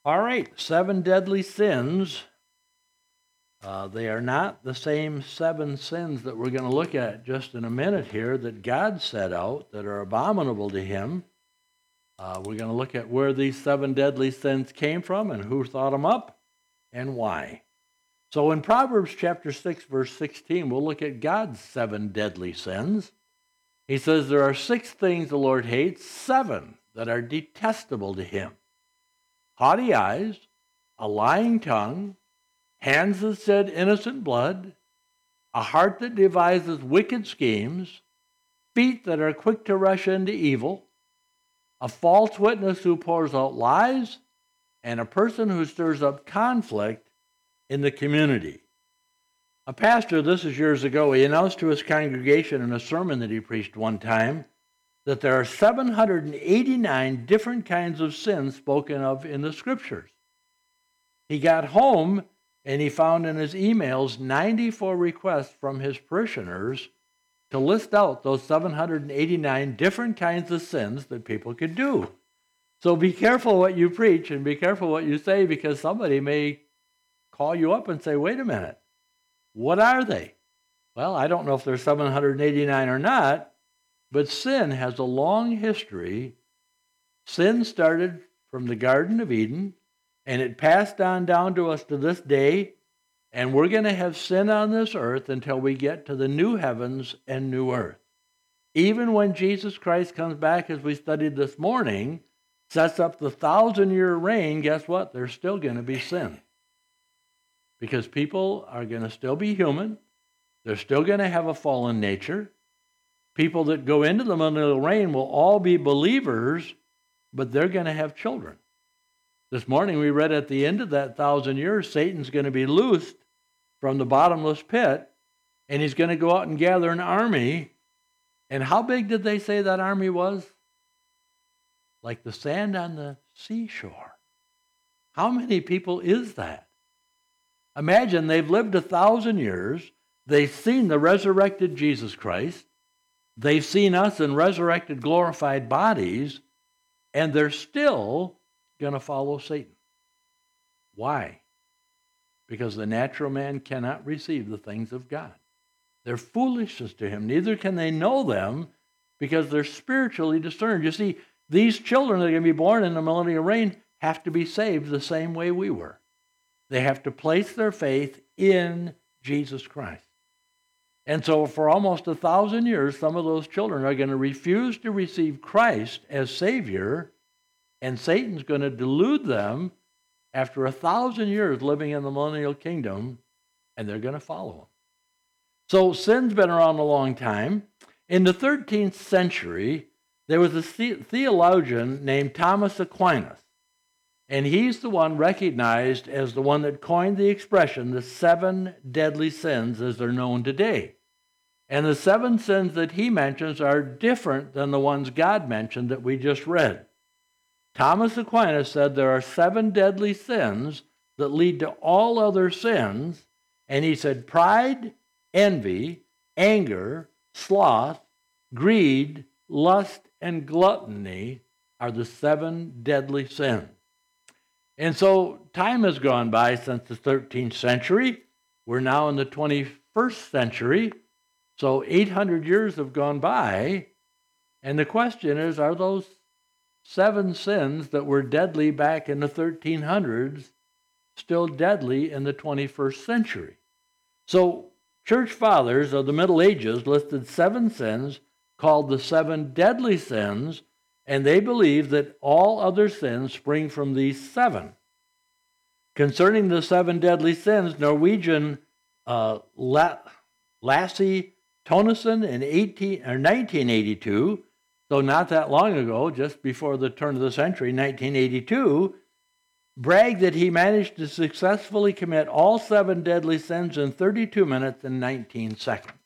All right, seven deadly sins. They are not the same seven sins that we're going to look at just in a minute here that God set out that are abominable to him. We're going to look at where these seven deadly sins came from and who thought them up and why. So in Proverbs chapter 6, verse 16, we'll look at God's seven deadly sins. He says there are 6 things the Lord hates, 7 that are detestable to him. Haughty eyes, a lying tongue, hands that shed innocent blood, a heart that devises wicked schemes, feet that are quick to rush into evil, a false witness who pours out lies, and a person who stirs up conflict in the community. A pastor, this is years ago, he announced to his congregation in a sermon that he preached one time that there are 789 different kinds of sins spoken of in the scriptures. He got home and he found in his emails 94 requests from his parishioners to list out those 789 different kinds of sins that people could do. So be careful what you preach and be careful what you say, because somebody may call you up and say, wait a minute, what are they? Well, I don't know if they're 789 or not, but sin has a long history. Sin started from the Garden of Eden, and it passed on down to us to this day, and we're going to have sin on this earth until we get to the new heavens and new earth. Even when Jesus Christ comes back, as we studied this morning, sets up the 1,000-year reign, guess what? There's still going to be sin. Because people are going to still be human. They're still going to have a fallen nature. People that go into the millennial reign will all be believers, but they're going to have children. This morning we read at the end of that 1,000 years, Satan's going to be loosed from the bottomless pit, and he's going to go out and gather an army. And how big did they say that army was? Like the sand on the seashore. How many people is that? Imagine they've lived 1,000 years. They've seen the resurrected Jesus Christ. They've seen us in resurrected, glorified bodies, and they're still going to follow Satan. Why? Because the natural man cannot receive the things of God. They're foolishness to him. Neither can they know them because they're spiritually discerned. You see, these children that are going to be born in the millennial reign have to be saved the same way we were. They have to place their faith in Jesus Christ. And so for almost 1,000 years, some of those children are going to refuse to receive Christ as Savior, and Satan's going to delude them after 1,000 years living in the millennial kingdom, and they're going to follow him. So sin's been around a long time. In the 13th century, there was a theologian named Thomas Aquinas, and he's the one recognized as the one that coined the expression, the 7 deadly sins as they're known today. And the 7 sins that he mentions are different than the ones God mentioned that we just read. Thomas Aquinas said there are 7 deadly sins that lead to all other sins, and he said pride, envy, anger, sloth, greed, lust, and gluttony are the 7 deadly sins. And so time has gone by since the 13th century. We're now in the 21st century. So 800 years have gone by. And the question is, are those 7 sins that were deadly back in the 1300s still deadly in the 21st century? So church fathers of the Middle Ages listed 7 sins called the 7 deadly sins, and they believe that all other sins spring from these 7. Concerning the 7 deadly sins, Norwegian Lasse Tonesen in 1982, so not that long ago, just before the turn of the century, 1982, bragged that he managed to successfully commit all 7 deadly sins in 32 minutes and 19 seconds.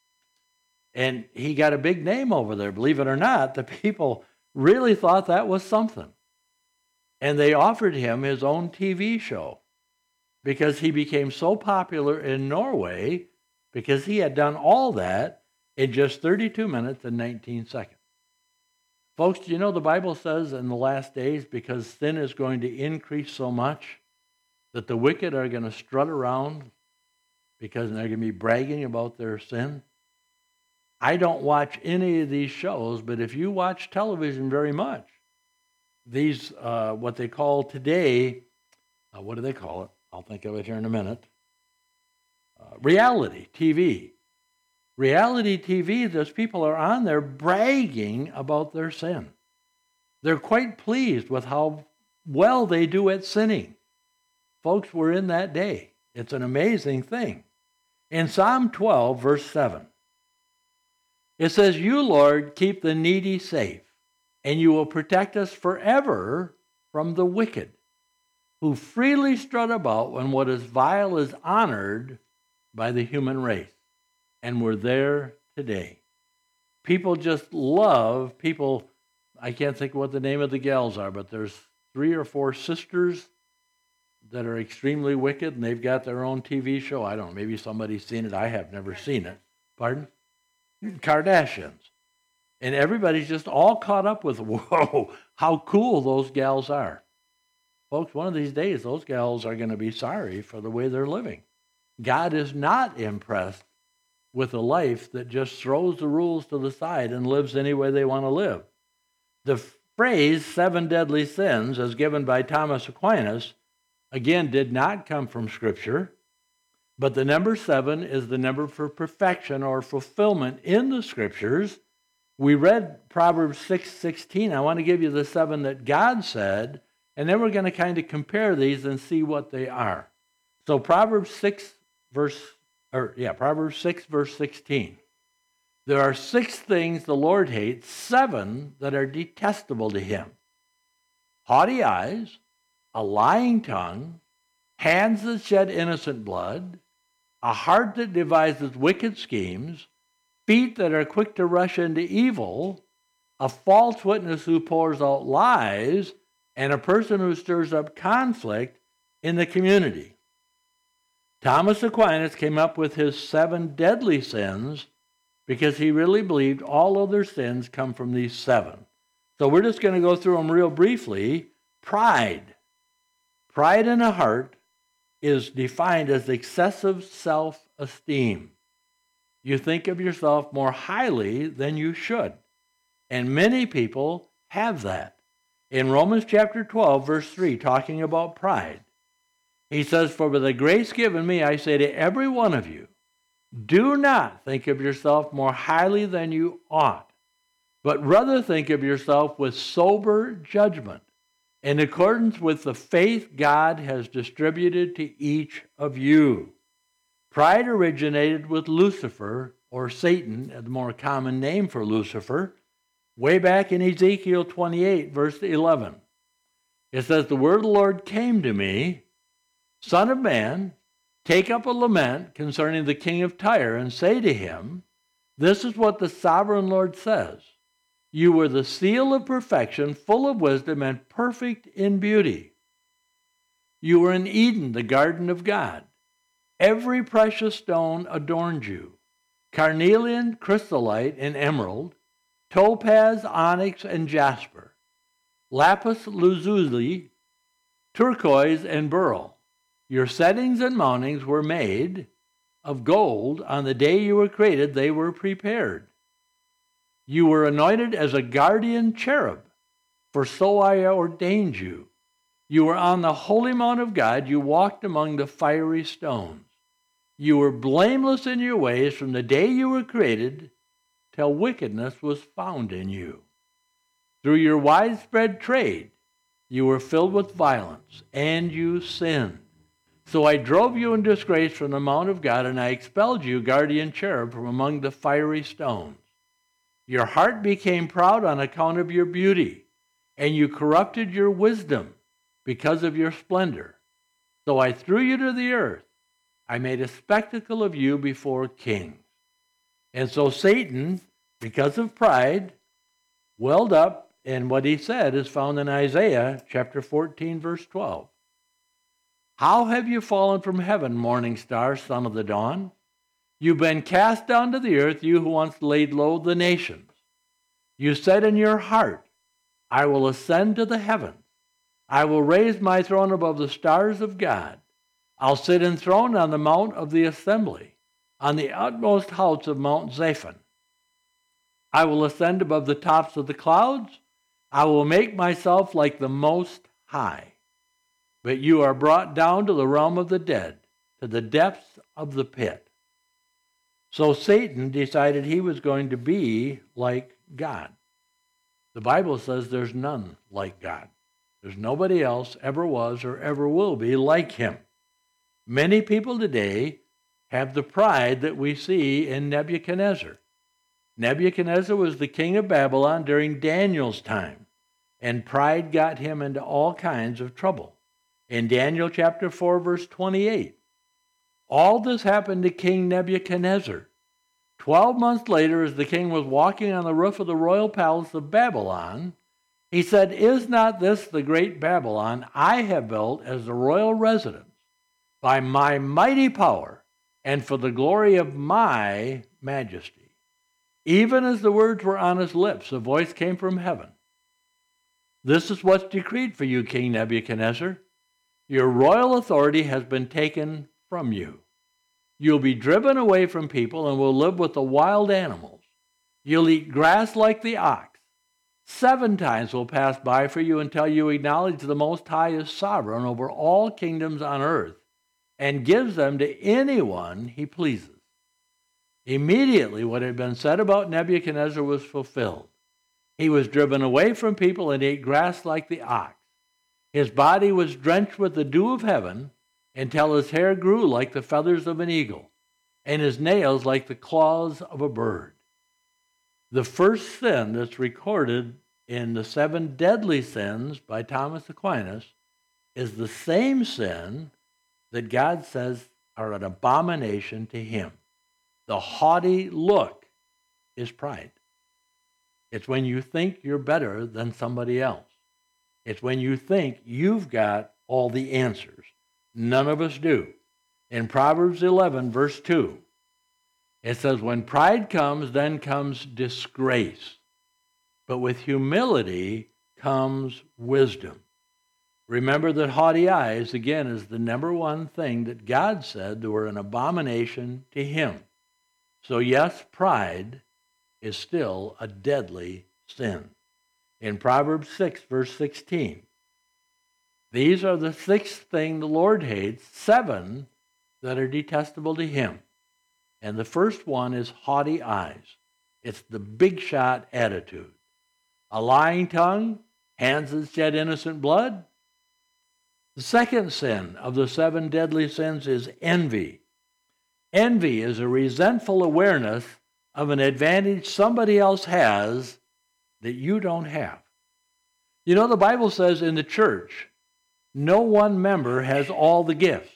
And he got a big name over there, believe it or not. The people really thought that was something. And they offered him his own TV show because he became so popular in Norway because he had done all that in just 32 minutes and 19 seconds. Folks, do you know the Bible says in the last days, because sin is going to increase so much, that the wicked are going to strut around because they're going to be bragging about their sin? I don't watch any of these shows, but if you watch television very much, these, what they call today, what do they call it? I'll think of it here in a minute. Reality TV. Reality TV, those people are on there bragging about their sin. They're quite pleased with how well they do at sinning. Folks, we're in that day. It's an amazing thing. In Psalm 12, verse 7, it says, "You, Lord, keep the needy safe, and you will protect us forever from the wicked, who freely strut about when what is vile is honored by the human race." And we're there today. People just love people. I can't think of what the name of the gals are, but there's 3 or 4 sisters that are extremely wicked, and they've got their own TV show. I don't know, maybe somebody's seen it. I have never seen it. Pardon? Kardashians. And everybody's just all caught up with, whoa, how cool those gals are. Folks, one of these days, those gals are going to be sorry for the way they're living. God is not impressed with a life that just throws the rules to the side and lives any way they want to live. The phrase 7 deadly sins, as given by Thomas Aquinas, again, did not come from Scripture, but the number 7 is the number for perfection or fulfillment in the Scriptures. We read Proverbs 6:16. I want to give you the 7 that God said, and then we're going to kind of compare these and see what they are. So Proverbs 6, verse 16. There are 6 things the Lord hates, 7 that are detestable to him: haughty eyes, a lying tongue, hands that shed innocent blood, a heart that devises wicked schemes, feet that are quick to rush into evil, a false witness who pours out lies, and a person who stirs up conflict in the community. Thomas Aquinas came up with his 7 deadly sins because he really believed all other sins come from these 7. So we're just going to go through them real briefly. Pride. Pride in a heart is defined as excessive self-esteem. You think of yourself more highly than you should. And many people have that. In Romans chapter 12, verse 3, talking about pride, he says, "For by the grace given me, I say to every one of you, do not think of yourself more highly than you ought, but rather think of yourself with sober judgment, in accordance with the faith God has distributed to each of you." Pride originated with Lucifer, or Satan, the more common name for Lucifer, way back in Ezekiel 28, verse 11. It says, "The word of the Lord came to me, Son of man, take up a lament concerning the king of Tyre, and say to him, this is what the sovereign Lord says. You were the seal of perfection, full of wisdom, and perfect in beauty. You were in Eden, the garden of God. Every precious stone adorned you: carnelian, chrysolite, and emerald, topaz, onyx, and jasper, lapis lazuli, turquoise, and beryl. Your settings and mountings were made of gold. On the day you were created, they were prepared. You were anointed as a guardian cherub, for so I ordained you. You were on the holy mount of God. You walked among the fiery stones. You were blameless in your ways from the day you were created till wickedness was found in you. Through your widespread trade, you were filled with violence, and you sinned. So I drove you in disgrace from the mount of God, and I expelled you, guardian cherub, from among the fiery stones. Your heart became proud on account of your beauty, and you corrupted your wisdom because of your splendor. So I threw you to the earth. I made a spectacle of you before kings." And so Satan, because of pride, welled up, and what he said is found in Isaiah chapter 14, verse 12. "How have you fallen from heaven, morning star, son of the dawn? You've been cast down to the earth, you who once laid low the nations. You said in your heart, I will ascend to the heavens. I will raise my throne above the stars of God. I'll sit enthroned on the mount of the assembly, on the utmost heights of Mount Zaphon. I will ascend above the tops of the clouds. I will make myself like the Most High. But you are brought down to the realm of the dead, to the depths of the pit. So Satan decided he was going to be like God. The Bible says there's none like God. There's nobody else ever was or ever will be like him. Many people today have the pride that we see in Nebuchadnezzar. Nebuchadnezzar was the king of Babylon during Daniel's time, and pride got him into all kinds of trouble. In Daniel chapter 4, verse 28, all this happened to King Nebuchadnezzar. 12 months later, as the king was walking on the roof of the royal palace of Babylon, he said, Is not this the great Babylon I have built as the royal residence by my mighty power and for the glory of my majesty? Even as the words were on his lips, a voice came from heaven. This is what's decreed for you, King Nebuchadnezzar. Your royal authority has been taken from you. You'll be driven away from people and will live with the wild animals. You'll eat grass like the ox. 7 times will pass by for you until you acknowledge the Most High is sovereign over all kingdoms on earth and gives them to anyone he pleases. Immediately, what had been said about Nebuchadnezzar was fulfilled. He was driven away from people and ate grass like the ox. His body was drenched with the dew of heaven until his hair grew like the feathers of an eagle and his nails like the claws of a bird. The first sin that's recorded in the 7 deadly sins by Thomas Aquinas is the same sin that God says are an abomination to him. The haughty look is pride. It's when you think you're better than somebody else. It's when you think you've got all the answers. None of us do. In Proverbs 11, verse 2, it says, when pride comes, then comes disgrace. But with humility comes wisdom. Remember that haughty eyes, again, is the number one thing that God said were an abomination to him. So yes, pride is still a deadly sin. In Proverbs 6, verse 16, these are the 6th thing the Lord hates, 7 that are detestable to him. And the first one is haughty eyes. It's the big shot attitude. A lying tongue, hands that shed innocent blood. The second sin of the 7 deadly sins is envy. Envy is a resentful awareness of an advantage somebody else has that you don't have. You know, the Bible says in the church, no one member has all the gifts.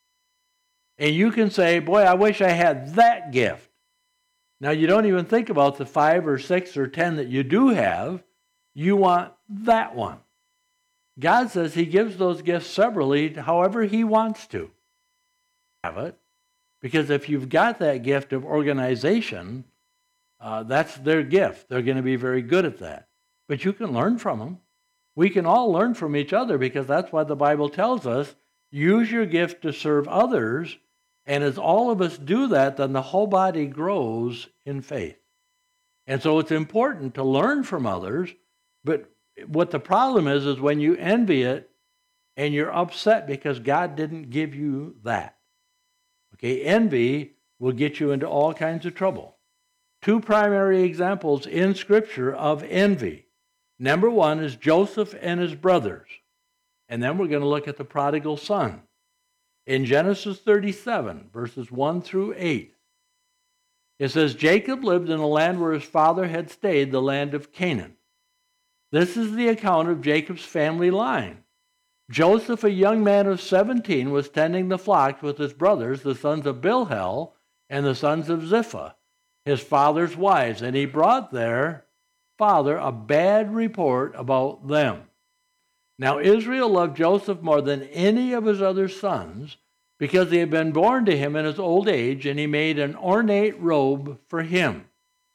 And you can say, boy, I wish I had that gift. Now, you don't even think about the 5 or 6 or 10 that you do have. You want that one. God says he gives those gifts severally however he wants to have it. Because if you've got that gift of organization, that's their gift. They're going to be very good at that. But you can learn from them. We can all learn from each other because that's why the Bible tells us, use your gift to serve others. And as all of us do that, then the whole body grows in faith. And so it's important to learn from others. But what the problem is when you envy it and you're upset because God didn't give you that. Okay, envy will get you into all kinds of trouble. 2 primary examples in Scripture of envy. Number 1 is Joseph and his brothers. And then we're going to look at the prodigal son. In Genesis 37, verses 1 through 8, it says, Jacob lived in a land where his father had stayed, the land of Canaan. This is the account of Jacob's family line. Joseph, a young man of 17, was tending the flocks with his brothers, the sons of Bilhah and the sons of Zilpah, his father's wives, and he brought their father a bad report about them. Now Israel loved Joseph more than any of his other sons because he had been born to him in his old age, and he made an ornate robe for him.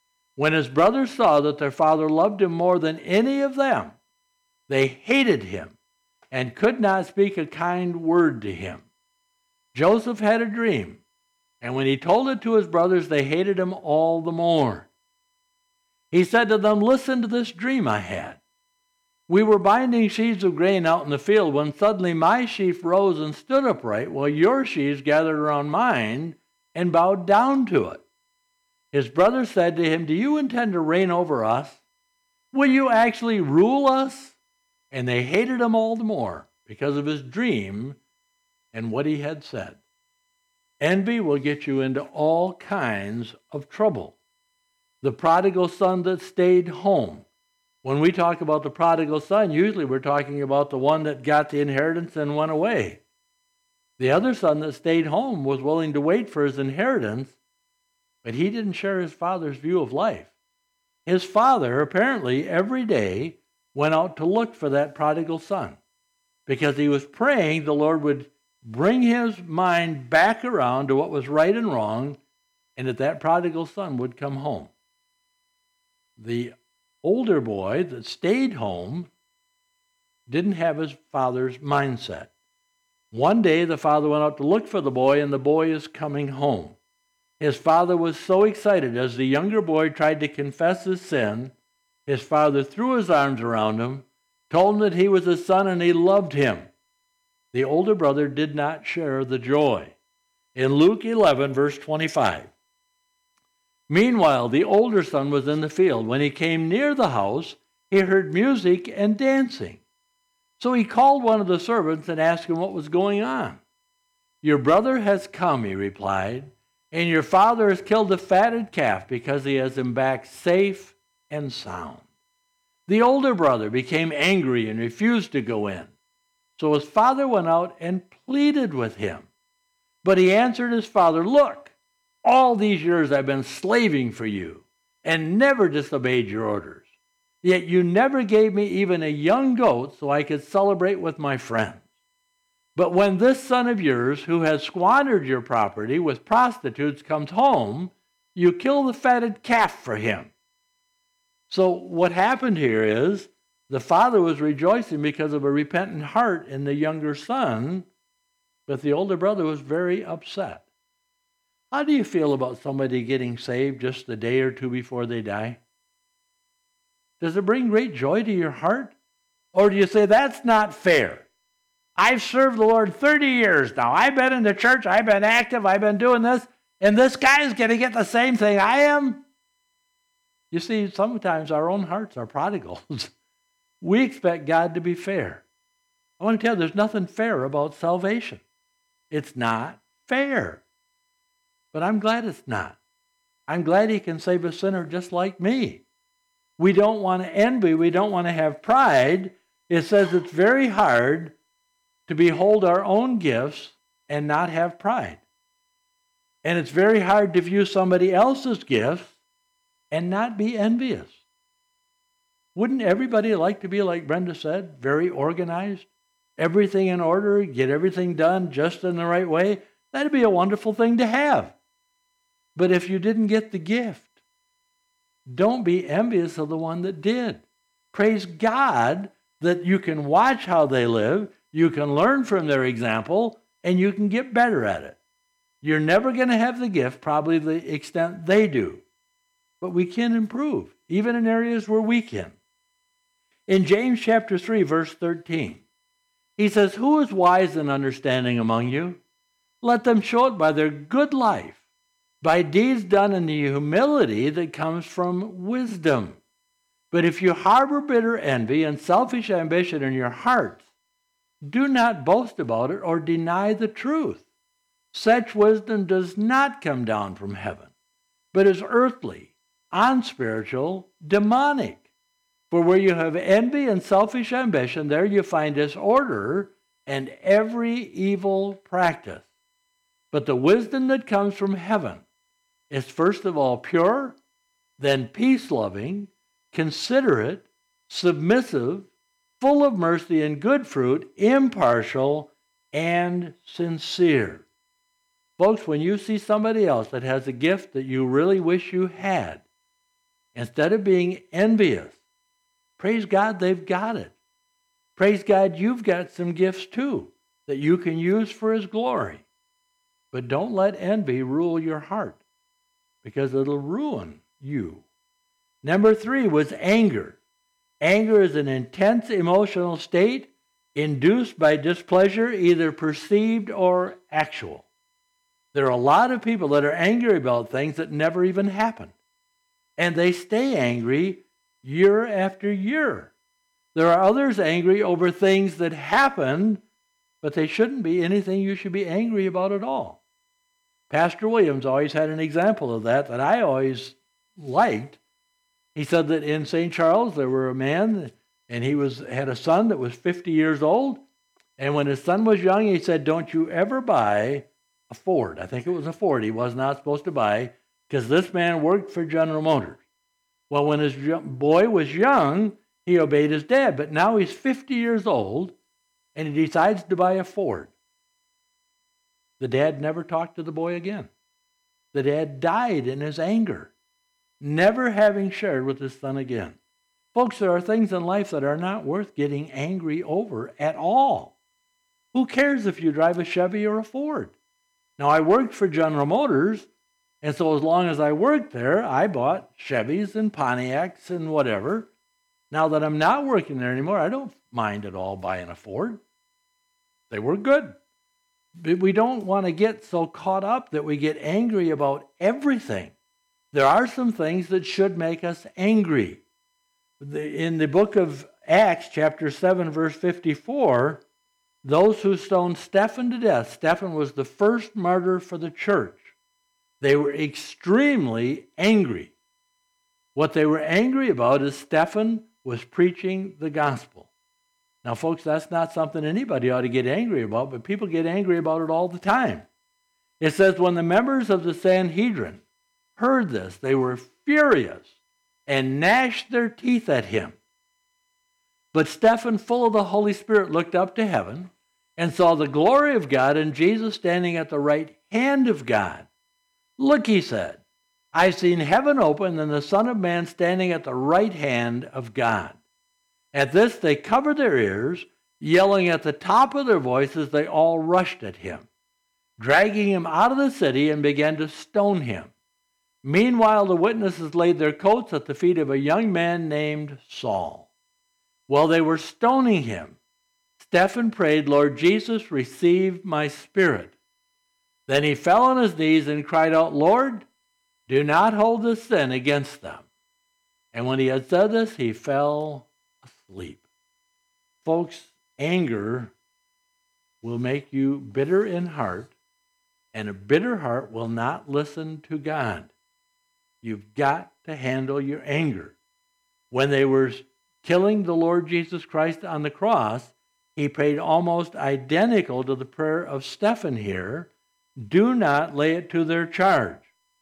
When his brothers saw that their father loved him more than any of them, they hated him and could not speak a kind word to him. Joseph had a dream, and when he told it to his brothers, they hated him all the more. He said to them, "Listen to this dream I had. We were binding sheaves of grain out in the field when suddenly my sheaf rose and stood upright, while your sheaves gathered around mine and bowed down to it." His brothers said to him, "Do you intend to reign over us? Will you actually rule us?" And they hated him all the more because of his dream and what he had said. Envy will get you into all kinds of trouble. The prodigal son that stayed home. When we talk about the prodigal son, usually we're talking about the one that got the inheritance and went away. The other son that stayed home was willing to wait for his inheritance, but he didn't share his father's view of life. His father apparently every day went out to look for that prodigal son because he was praying the Lord would bring his mind back around to what was right and wrong, and that prodigal son would come home. The older boy that stayed home didn't have his father's mindset. One day the father went out to look for the boy, and the boy is coming home. His father was so excited. As the younger boy tried to confess his sin, his father threw his arms around him, told him that he was his son and he loved him. The older brother did not share the joy. In Luke 11, verse 25, "Meanwhile, the older son was in the field. When he came near the house, he heard music and dancing. So he called one of the servants and asked him what was going on. 'Your brother has come,' he replied, 'and your father has killed the fatted calf because he has him back safe and sound.' The older brother became angry and refused to go in. So his father went out and pleaded with him. But he answered his father, 'Look, all these years I've been slaving for you and never disobeyed your orders. Yet you never gave me even a young goat so I could celebrate with my friends. But when this son of yours, who has squandered your property with prostitutes, comes home, you kill the fatted calf for him.' So what happened here is the father was rejoicing because of a repentant heart in the younger son, but the older brother was very upset. How do you feel about somebody getting saved just a day or two before they die? Does it bring great joy to your heart? Or do you say, that's not fair? I've served the Lord 30 years now. I've been in the church. I've been active. I've been doing this. And this guy's going to get the same thing I am? You see, sometimes our own hearts are prodigals. We expect God to be fair. I want to tell you, there's nothing fair about salvation. It's not fair. But I'm glad it's not. I'm glad he can save a sinner just like me. We don't want to envy. We don't want to have pride. It says it's very hard to behold our own gifts and not have pride. And it's very hard to view somebody else's gifts and not be envious. Wouldn't everybody like to be, like Brenda said, very organized? Everything in order, get everything done just in the right way? That'd be a wonderful thing to have. But if you didn't get the gift, don't be envious of the one that did. Praise God that you can watch how they live, you can learn from their example, and you can get better at it. You're never going to have the gift, probably the extent they do. But we can improve, even in areas where we can. In James chapter 3, verse 13, he says, "Who is wise and understanding among you? Let them show it by their good life, by deeds done in the humility that comes from wisdom. But if you harbor bitter envy and selfish ambition in your hearts, do not boast about it or deny the truth. Such wisdom does not come down from heaven, but is earthly, unspiritual, demonic. For where you have envy and selfish ambition, there you find disorder and every evil practice. But the wisdom that comes from heaven is first of all pure, then peace-loving, considerate, submissive, full of mercy and good fruit, impartial, and sincere." Folks, when you see somebody else that has a gift that you really wish you had, Instead of being envious, praise God they've got it. Praise God you've got some gifts too that you can use for His glory. But don't let envy rule your heart, because it'll ruin you. Number 3 was anger. Anger is an intense emotional state induced by displeasure, either perceived or actual. There are a lot of people that are angry about things that never even happened. And they stay angry year after year. There are others angry over things that happened, but they shouldn't be anything you should be angry about at all. Pastor Williams always had an example of that I always liked. He said that in St. Charles there were a man, and he had a son that was 50 years old. And when his son was young, he said, don't you ever buy a Ford. I think it was a Ford he was not supposed to buy, because this man worked for General Motors. Well, when his boy was young, he obeyed his dad. But now he's 50 years old, and he decides to buy a Ford. The dad never talked to the boy again. The dad died in his anger, never having shared with his son again. Folks, there are things in life that are not worth getting angry over at all. Who cares if you drive a Chevy or a Ford? Now, I worked for General Motors, and so as long as I worked there, I bought Chevys and Pontiacs and whatever. Now that I'm not working there anymore, I don't mind at all buying a Ford. They were good. But we don't want to get so caught up that we get angry about everything. There are some things that should make us angry. In the book of Acts, chapter 7, verse 54, those who stoned Stephen to death, Stephen was the first martyr for the church. They were extremely angry. What they were angry about is Stephen was preaching the gospel. Now, folks, that's not something anybody ought to get angry about, but people get angry about it all the time. It says, when the members of the Sanhedrin heard this, they were furious and gnashed their teeth at him. But Stephen, full of the Holy Spirit, looked up to heaven and saw the glory of God and Jesus standing at the right hand of God. Look, he said, I've seen heaven open and the Son of Man standing at the right hand of God. At this, they covered their ears, yelling at the top of their voices. They all rushed at him, dragging him out of the city, and began to stone him. Meanwhile, the witnesses laid their coats at the feet of a young man named Saul. While they were stoning him, Stephen prayed, Lord Jesus, receive my spirit. Then he fell on his knees and cried out, Lord, do not hold this sin against them. And when he had said this, he fell asleep. Folks, anger will make you bitter in heart, and a bitter heart will not listen to God. You've got to handle your anger. When they were killing the Lord Jesus Christ on the cross, he prayed almost identical to the prayer of Stephen here. Do not lay it to their charge.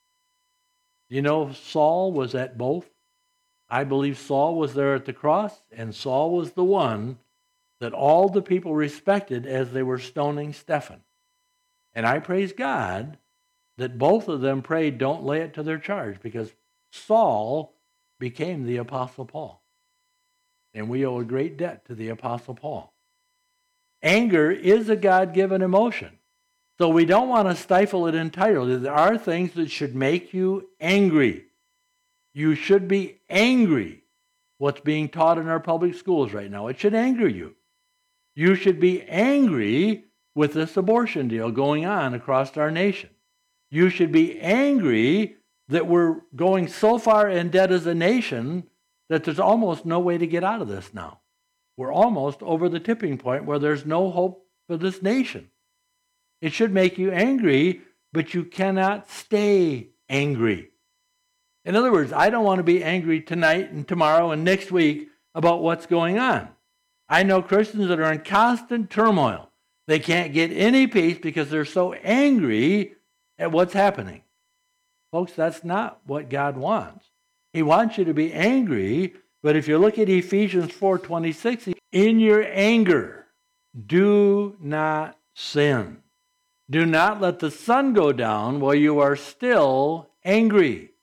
You know, Saul was at both. I believe Saul was there at the cross, and Saul was the one that all the people respected as they were stoning Stephen. And I praise God that both of them prayed, don't lay it to their charge, because Saul became the Apostle Paul. And we owe a great debt to the Apostle Paul. Anger is a God-given emotion. So we don't want to stifle it entirely. There are things that should make you angry. You should be angry. What's being taught in our public schools right now, it should anger you. You should be angry with this abortion deal going on across our nation. You should be angry that we're going so far in debt as a nation that there's almost no way to get out of this now. We're almost over the tipping point where there's no hope for this nation. It should make you angry, but you cannot stay angry. In other words, I don't want to be angry tonight and tomorrow and next week about what's going on. I know Christians that are in constant turmoil. They can't get any peace because they're so angry at what's happening. Folks, that's not what God wants. He wants you to be angry, but if you look at Ephesians 4:26, in your anger, do not sin. Do not let the sun go down while you are still angry.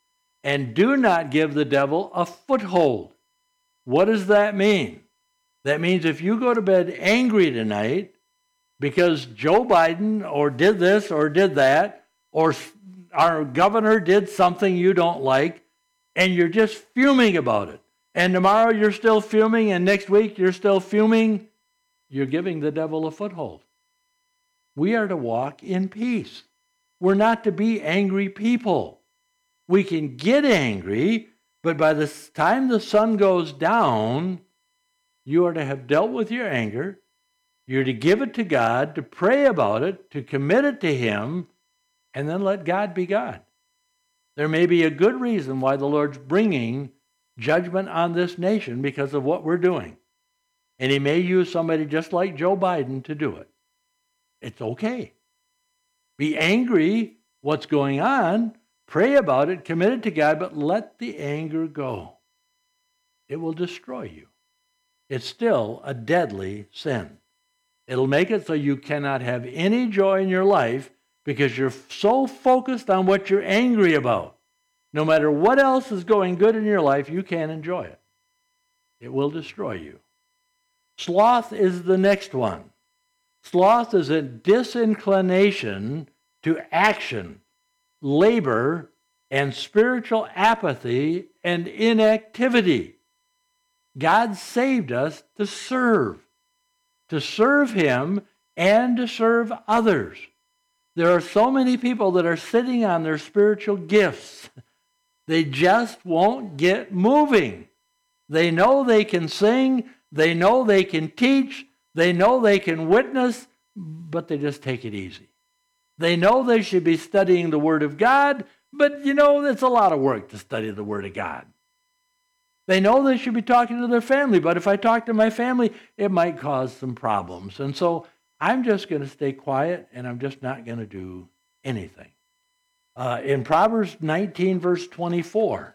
and do not give the devil a foothold. What does that mean? That means if you go to bed angry tonight because Joe Biden or did this or did that, or our governor did something you don't like, and you're just fuming about it, and tomorrow you're still fuming, and next week you're still fuming, you're giving the devil a foothold. We are to walk in peace. We're not to be angry people. We can get angry, but by the time the sun goes down, you are to have dealt with your anger. You're to give it to God, to pray about it, to commit it to Him, and then let God be God. There may be a good reason why the Lord's bringing judgment on this nation because of what we're doing. And He may use somebody just like Joe Biden to do it. It's okay. Be angry what's going on, pray about it, commit it to God, but let the anger go. It will destroy you. It's still a deadly sin. It'll make it so you cannot have any joy in your life because you're so focused on what you're angry about. No matter what else is going good in your life, you can't enjoy it. It will destroy you. Sloth is the next one. Sloth is a disinclination to action, labor, and spiritual apathy and inactivity. God saved us to serve Him and to serve others. There are so many people that are sitting on their spiritual gifts. They just won't get moving. They know they can sing, they know they can teach, they know they can witness, but they just take it easy. They know they should be studying the Word of God, but it's a lot of work to study the Word of God. They know they should be talking to their family, but if I talk to my family, it might cause some problems. And so I'm just going to stay quiet, and I'm just not going to do anything. In Proverbs 19, verse 24,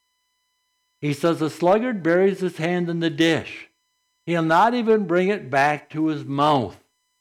he says, "A sluggard buries his hand in the dish. He'll not even bring it back to his mouth."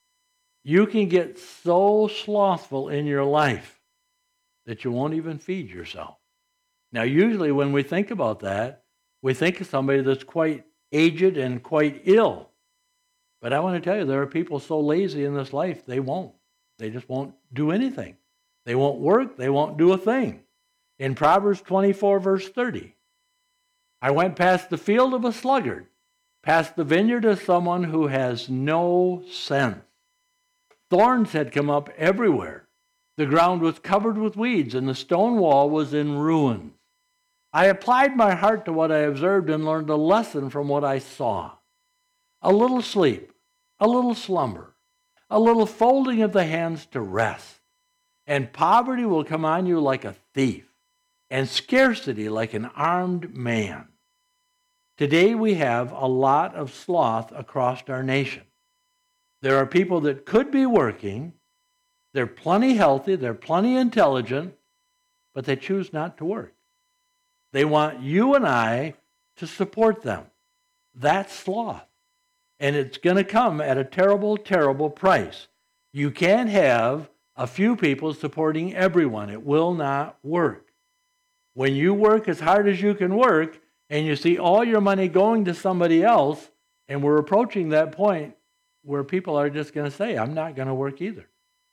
You can get so slothful in your life that you won't even feed yourself. Now, usually when we think about that, we think of somebody that's quite aged and quite ill. But I want to tell you, there are people so lazy in this life, they won't. They just won't do anything. They won't work. They won't do a thing. In Proverbs 24, verse 30, "I went past the field of a sluggard, past the vineyard of someone who has no sense. Thorns had come up everywhere. The ground was covered with weeds, and the stone wall was in ruins. I applied my heart to what I observed and learned a lesson from what I saw. A little sleep, a little slumber, a little folding of the hands to rest, and poverty will come on you like a thief, and scarcity like an armed man." Today we have a lot of sloth across our nation. There are people that could be working, they're plenty healthy, they're plenty intelligent, but they choose not to work. They want you and I to support them. That's sloth. And it's going to come at a terrible, terrible price. You can't have a few people supporting everyone. It will not work. When you work as hard as you can work, and you see all your money going to somebody else, and we're approaching that point where people are just going to say, "I'm not going to work either."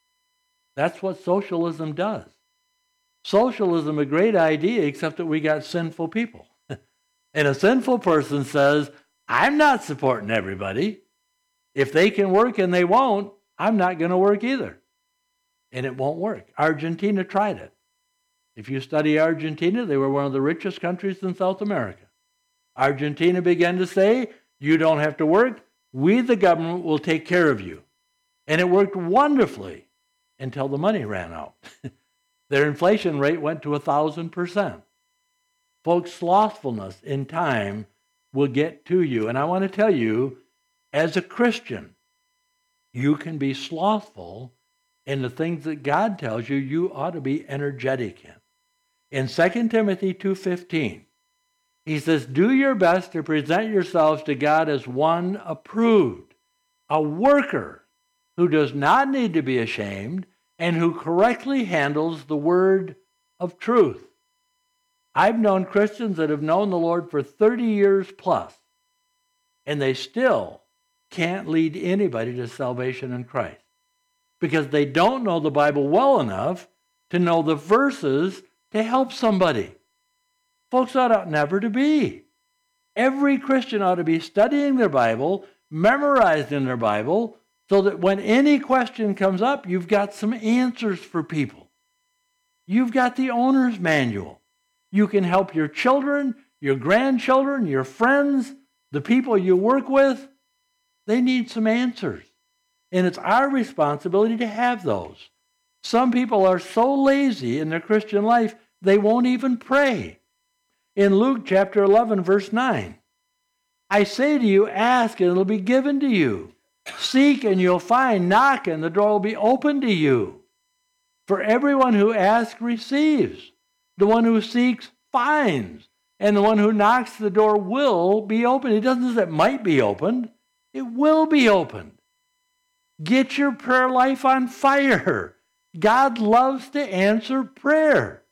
That's what socialism does. Socialism, a great idea, except that we got sinful people. And a sinful person says, "I'm not supporting everybody. If they can work and they won't, I'm not going to work either." And it won't work. Argentina tried it. If you study Argentina, they were one of the richest countries in South America. Argentina began to say, "You don't have to work. We, the government, will take care of you." And it worked wonderfully until the money ran out. Their inflation rate went to 1,000%. Folks, slothfulness in time will get to you. And I want to tell you, as a Christian, you can be slothful in the things that God tells you you ought to be energetic in. In 2 Timothy 2:15, he says, "Do your best to present yourselves to God as one approved, a worker who does not need to be ashamed and who correctly handles the word of truth." I've known Christians that have known the Lord for 30 years plus, and they still can't lead anybody to salvation in Christ because they don't know the Bible well enough to know the verses to help somebody. Folks, that ought never to be. Every Christian ought to be studying their Bible, memorizing their Bible, so that when any question comes up, you've got some answers for people. You've got the owner's manual. You can help your children, your grandchildren, your friends, the people you work with. They need some answers. And it's our responsibility to have those. Some people are so lazy in their Christian life, they won't even pray. In Luke chapter 11, verse 9, I say to you, ask and it'll be given to you. Seek and you'll find. Knock and the door will be open to you. For everyone who asks receives. The one who seeks finds. And the one who knocks, the door will be opened. It doesn't say it might be opened. It will be opened. Get your prayer life on fire. God loves to answer prayer.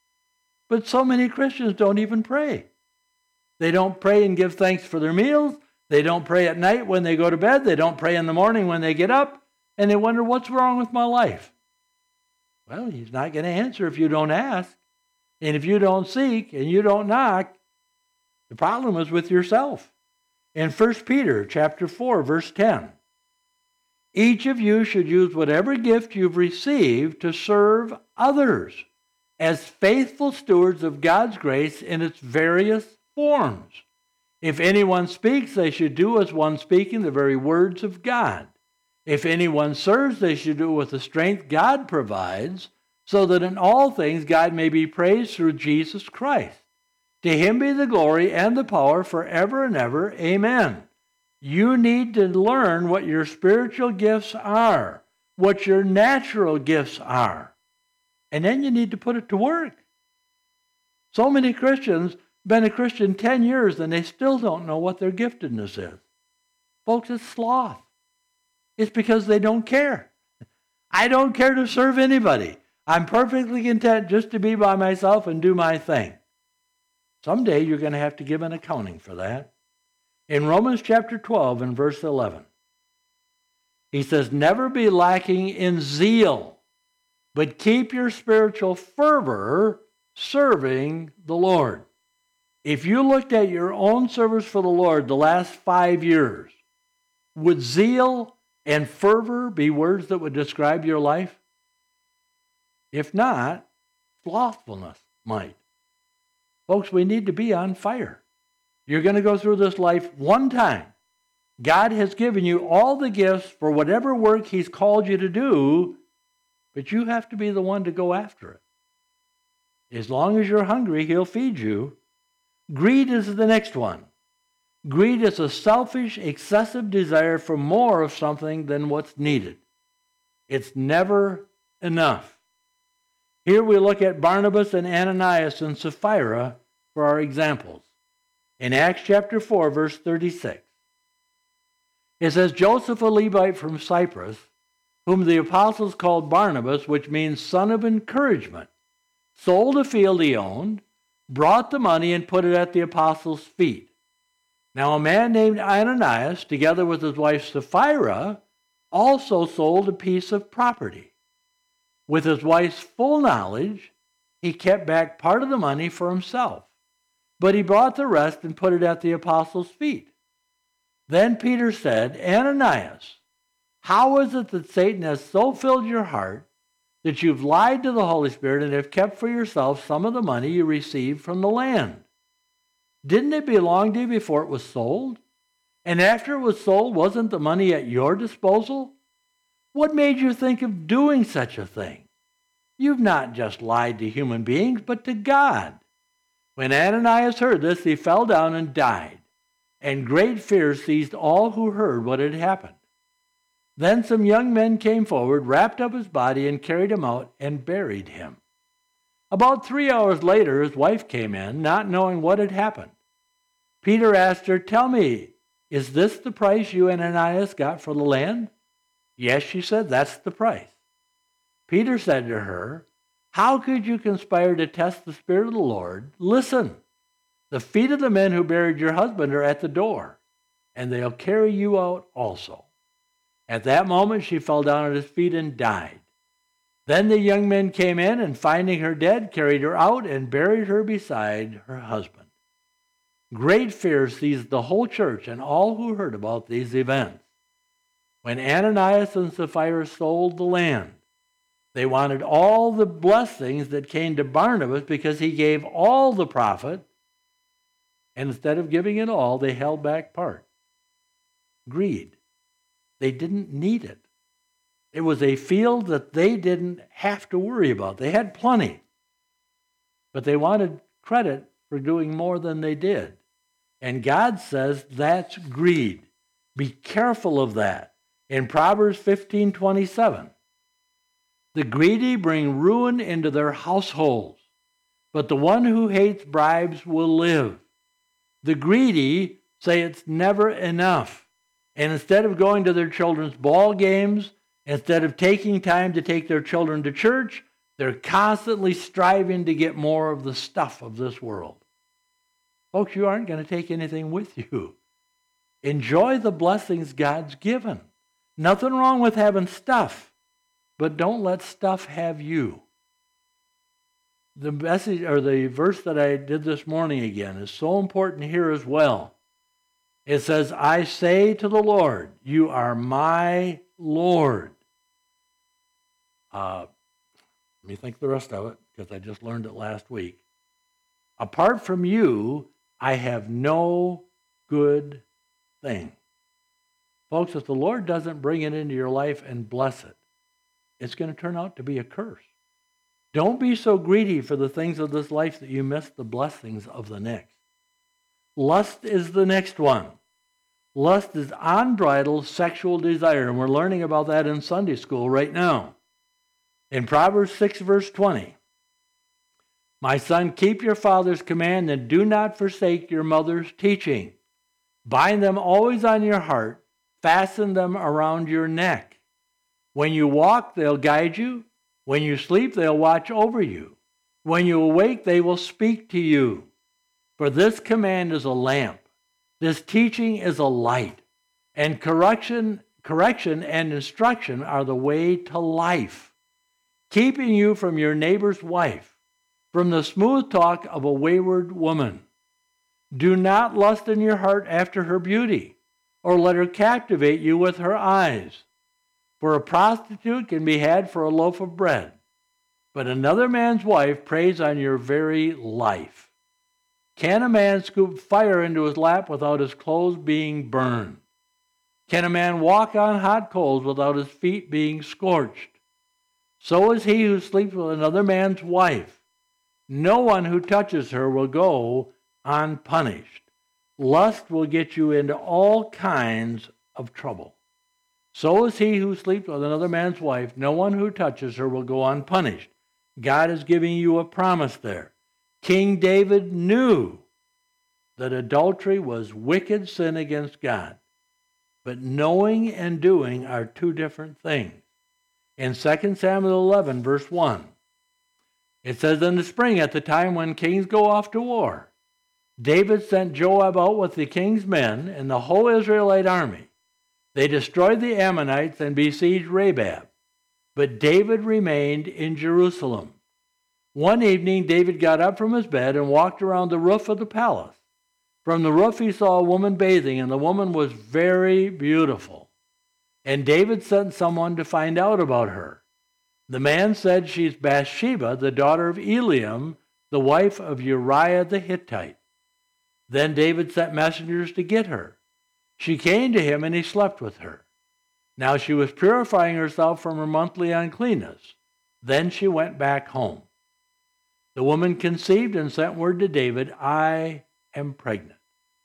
But so many Christians don't even pray. They don't pray and give thanks for their meals. They don't pray at night when they go to bed. They don't pray in the morning when they get up. And they wonder, what's wrong with my life? Well, he's not going to answer if you don't ask. And if you don't seek and you don't knock, the problem is with yourself. In 1 Peter chapter 4, verse 10, each of you should use whatever gift you've received to serve others as faithful stewards of God's grace in its various forms. If anyone speaks, they should do as one speaking the very words of God. If anyone serves, they should do it with the strength God provides, so that in all things God may be praised through Jesus Christ. To him be the glory and the power forever and ever. Amen. You need to learn what your spiritual gifts are, what your natural gifts are. And then you need to put it to work. So many Christians been a Christian 10 years and they still don't know what their giftedness is. Folks, it's sloth. It's because they don't care. I don't care to serve anybody. I'm perfectly content just to be by myself and do my thing. Someday you're going to have to give an accounting for that. In Romans chapter 12 and verse 11, he says, never be lacking in zeal, but keep your spiritual fervor serving the Lord. If you looked at your own service for the Lord the last 5 years, would zeal and fervor be words that would describe your life? If not, slothfulness might. Folks, we need to be on fire. You're going to go through this life one time. God has given you all the gifts for whatever work he's called you to do, but you have to be the one to go after it. As long as you're hungry, he'll feed you. Greed is the next one. Greed is a selfish, excessive desire for more of something than what's needed. It's never enough. Here we look at Barnabas and Ananias and Sapphira for our examples. In Acts chapter 4, verse 36, it says, Joseph, a Levite from Cyprus, whom the apostles called Barnabas, which means son of encouragement, sold a field he owned, brought the money, and put it at the apostles' feet. Now a man named Ananias, together with his wife Sapphira, also sold a piece of property. With his wife's full knowledge, he kept back part of the money for himself, but he brought the rest and put it at the apostles' feet. Then Peter said, Ananias, how is it that Satan has so filled your heart that you've lied to the Holy Spirit and have kept for yourself some of the money you received from the land? Didn't it belong to you before it was sold? And after it was sold, wasn't the money at your disposal? What made you think of doing such a thing? You've not just lied to human beings, but to God. When Ananias heard this, he fell down and died, and great fear seized all who heard what had happened. Then some young men came forward, wrapped up his body, and carried him out and buried him. About 3 hours later, his wife came in, not knowing what had happened. Peter asked her, tell me, is this the price you and Ananias got for the land? Yes, she said, that's the price. Peter said to her, How could you conspire to test the Spirit of the Lord? Listen, the feet of the men who buried your husband are at the door, and they'll carry you out also. At that moment, she fell down at his feet and died. Then the young men came in, and finding her dead, carried her out and buried her beside her husband. Great fear seized the whole church and all who heard about these events. When Ananias and Sapphira sold the land, they wanted all the blessings that came to Barnabas because he gave all the profit, and instead of giving it all, they held back part. Greed. They didn't need it. It was a field that they didn't have to worry about. They had plenty, but they wanted credit for doing more than they did. And God says that's greed. Be careful of that. In Proverbs 15:27, the greedy bring ruin into their households, but the one who hates bribes will live. The greedy say it's never enough. And instead of going to their children's ball games, instead of taking time to take their children to church, they're constantly striving to get more of the stuff of this world. Folks, you aren't going to take anything with you. Enjoy the blessings God's given. Nothing wrong with having stuff, but don't let stuff have you. The message or the verse that I did this morning again is so important here as well. It says, I say to the Lord, you are my Lord. Let me think the rest of it, because I just learned it last week. Apart from you, I have no good thing. Folks, if the Lord doesn't bring it into your life and bless it, it's going to turn out to be a curse. Don't be so greedy for the things of this life that you miss the blessings of the next. Lust is the next one. Lust is unbridled sexual desire, and we're learning about that in Sunday school right now. In Proverbs 6, verse 20, my son, keep your father's command and do not forsake your mother's teaching. Bind them always on your heart, fasten them around your neck. When you walk, they'll guide you. When you sleep, they'll watch over you. When you awake, they will speak to you. For this command is a lamp. This teaching is a light. And correction and instruction are the way to life, keeping you from your neighbor's wife, from the smooth talk of a wayward woman. Do not lust in your heart after her beauty, or let her captivate you with her eyes. For a prostitute can be had for a loaf of bread, but another man's wife preys on your very life. Can a man scoop fire into his lap without his clothes being burned? Can a man walk on hot coals without his feet being scorched? So is he who sleeps with another man's wife. No one who touches her will go unpunished. Lust will get you into all kinds of trouble. So is he who sleeps with another man's wife. No one who touches her will go unpunished. God is giving you a promise there. King David knew that adultery was wicked sin against God. But knowing and doing are two different things. In 2 Samuel 11, verse 1, it says, in the spring, at the time when kings go off to war, David sent Joab out with the king's men and the whole Israelite army. They destroyed the Ammonites and besieged Rabab, but David remained in Jerusalem. One evening, David got up from his bed and walked around the roof of the palace. From the roof, he saw a woman bathing, and the woman was very beautiful. And David sent someone to find out about her. The man said, she's Bathsheba, the daughter of Eliam, the wife of Uriah the Hittite. Then David sent messengers to get her. She came to him, and he slept with her. Now she was purifying herself from her monthly uncleanness. Then she went back home. The woman conceived and sent word to David, I am pregnant.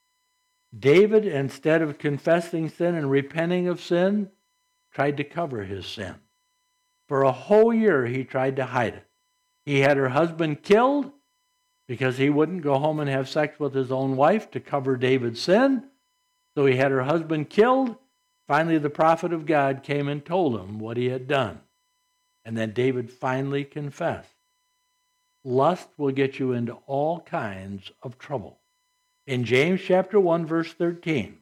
David, instead of confessing sin and repenting of sin, tried to cover his sin. For a whole year, he tried to hide it. He had her husband killed because he wouldn't go home and have sex with his own wife to cover David's sin. So he had her husband killed. Finally, the prophet of God came and told him what he had done. And then David finally confessed. lust will get you into all kinds of trouble. In James chapter 1, verse 13,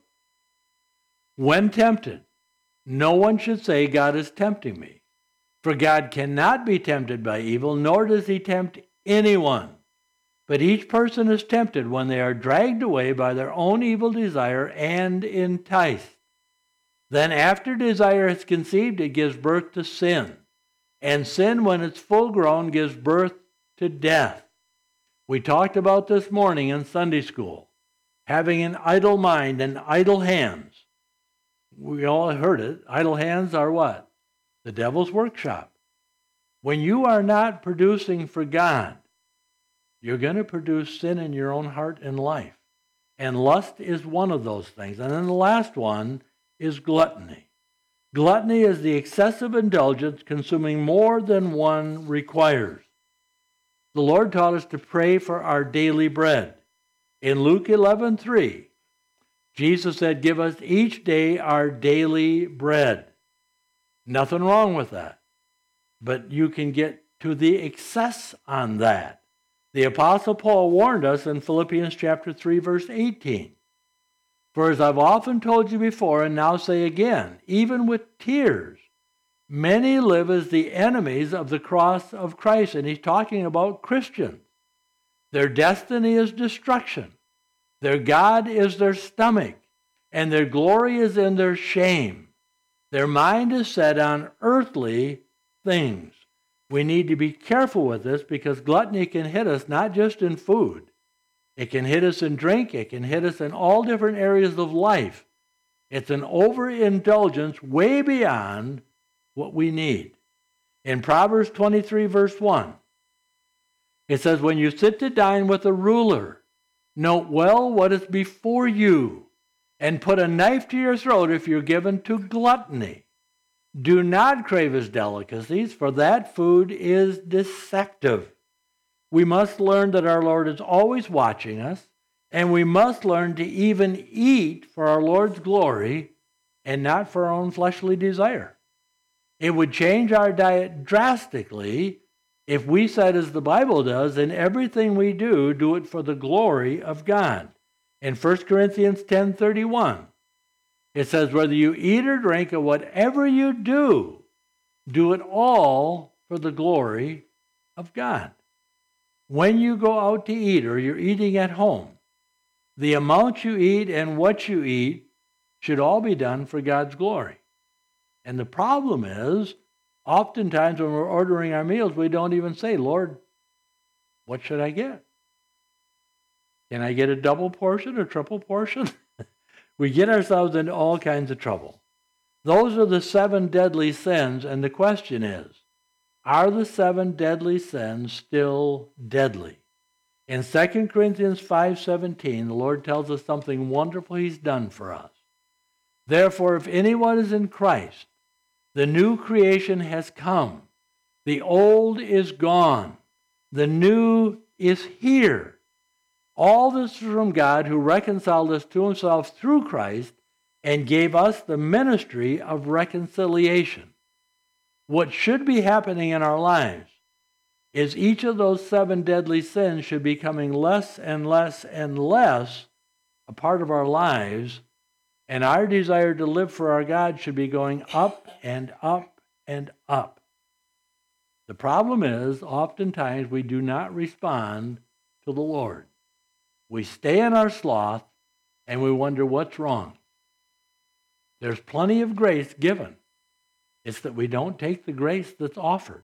when tempted, no one should say, God is tempting me. For God cannot be tempted by evil, nor does he tempt anyone. But each person is tempted when they are dragged away by their own evil desire and enticed. Then after desire is conceived, it gives birth to sin. And sin, when it's full grown, gives birth to death. We talked about this morning in Sunday school. Having an idle mind and idle hands. We all heard it. Idle hands are what? The devil's workshop. When you are not producing for God, you're going to produce sin in your own heart and life. And lust is one of those things. And then the last one is gluttony. Gluttony is the excessive indulgence consuming more than one requires. The Lord taught us to pray for our daily bread. In Luke 11:3, Jesus said, give us each day our daily bread. Nothing wrong with that. But you can get to the excess on that. The Apostle Paul warned us in Philippians chapter 3, verse 18. For as I've often told you before, and now say again, even with tears, many live as the enemies of the cross of Christ. And he's talking about Christians. Their destiny is destruction. Their God is their stomach, and their glory is in their shame. Their mind is set on earthly things. We need to be careful with this because gluttony can hit us not just in food. It can hit us in drink. It can hit us in all different areas of life. It's an overindulgence way beyond what we need. In Proverbs 23, verse 1, it says, when you sit to dine with a ruler, note well what is before you, and put a knife to your throat if you're given to gluttony. Do not crave his delicacies, for that food is deceptive. We must learn that our Lord is always watching us, and we must learn to even eat for our Lord's glory and not for our own fleshly desire. It would change our diet drastically if we said, as the Bible does, in everything we do, do it for the glory of God. In 1 Corinthians 10:31, it says, whether you eat or drink or whatever you do, do it all for the glory of God. When you go out to eat or you're eating at home, the amount you eat and what you eat should all be done for God's glory. And the problem is, oftentimes when we're ordering our meals, we don't even say, Lord, what should I get? Can I get a double portion or triple portion? We get ourselves into all kinds of trouble. Those are the 7 deadly sins, and the question is, are the 7 deadly sins still deadly? In 2 Corinthians 5:17, the Lord tells us something wonderful he's done for us. Therefore, if anyone is in Christ, the new creation has come. The old is gone. The new is here. All this is from God, who reconciled us to himself through Christ and gave us the ministry of reconciliation. What should be happening in our lives is each of those 7 deadly sins should be becoming less and less and less a part of our lives, and our desire to live for our God should be going up and up and up. The problem is, oftentimes we do not respond to the Lord. We stay in our sloth, and we wonder what's wrong. There's plenty of grace given. It's that we don't take the grace that's offered.